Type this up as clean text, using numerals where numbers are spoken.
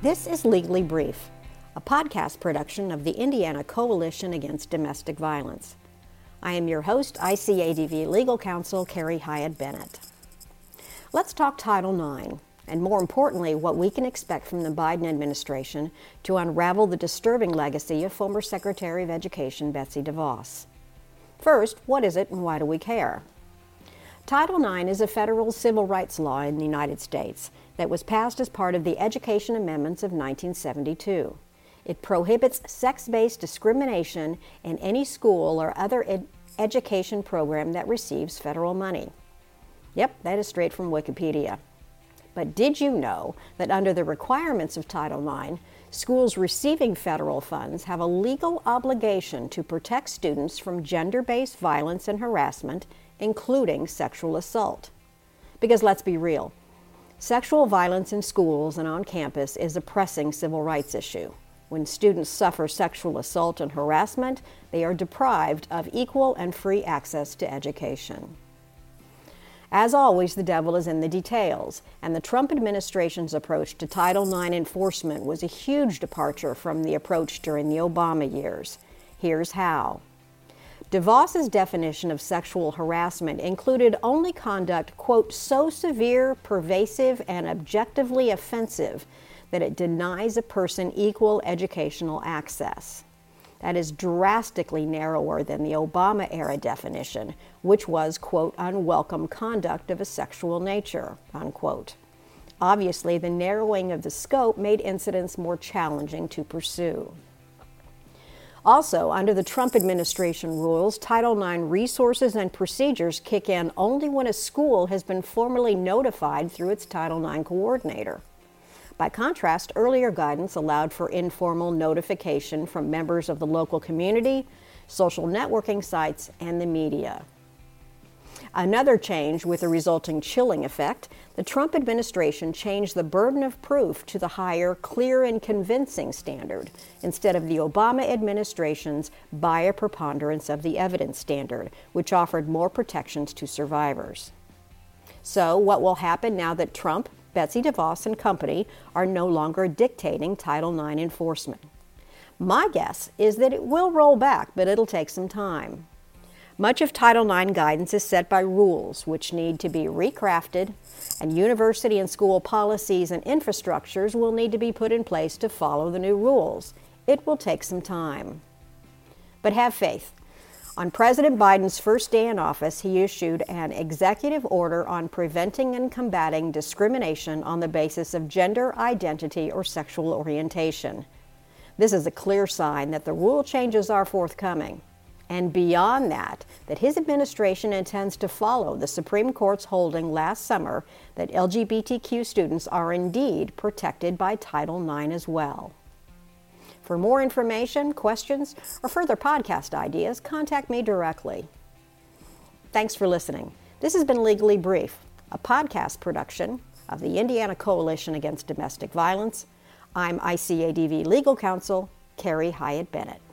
This is Legally Brief, a podcast production of the Indiana Coalition Against Domestic Violence. I am your host, ICADV Legal Counsel Carrie Hyatt Bennett. Let's talk Title IX, and more importantly, what we can expect from the Biden administration to unravel the disturbing legacy of former Secretary of Education Betsy DeVos. First, what is it and why do we care? Title IX is a federal civil rights law in the United States that was passed as part of the Education Amendments of 1972. It prohibits sex-based discrimination in any school or other education program that receives federal money. Yep, that is straight from Wikipedia. But did you know that under the requirements of Title IX, schools receiving federal funds have a legal obligation to protect students from gender-based violence and harassment, including sexual assault? Because let's be real, sexual violence in schools and on campus is a pressing civil rights issue. When students suffer sexual assault and harassment, they are deprived of equal and free access to education. As always, the devil is in the details, and the Trump administration's approach to Title IX enforcement was a huge departure from the approach during the Obama years. Here's how. DeVos's definition of sexual harassment included only conduct, quote, so severe, pervasive, and objectively offensive that it denies a person equal educational access. That is drastically narrower than the Obama-era definition, which was, quote, unwelcome conduct of a sexual nature, unquote. Obviously, the narrowing of the scope made incidents more challenging to pursue. Also, under the Trump administration rules, Title IX resources and procedures kick in only when a school has been formally notified through its Title IX coordinator. By contrast, earlier guidance allowed for informal notification from members of the local community, social networking sites, and the media. Another change with a resulting chilling effect, the Trump administration changed the burden of proof to the higher clear and convincing standard instead of the Obama administration's by a preponderance of the evidence standard, which offered more protections to survivors. So what will happen now that Trump, Betsy DeVos, and company are no longer dictating Title IX enforcement? My guess is that it will roll back, but it'll take some time. Much of Title IX guidance is set by rules, which need to be recrafted, and university and school policies and infrastructures will need to be put in place to follow the new rules. It will take some time. But have faith. On President Biden's first day in office, he issued an executive order on preventing and combating discrimination on the basis of gender identity or sexual orientation. This is a clear sign that the rule changes are forthcoming. And beyond that his administration intends to follow the Supreme Court's holding last summer that LGBTQ students are indeed protected by Title IX as well. For more information, questions, or further podcast ideas, contact me directly. Thanks for listening. This has been Legally Brief, a podcast production of the Indiana Coalition Against Domestic Violence. I'm ICADV Legal Counsel Carrie Hyatt Bennett.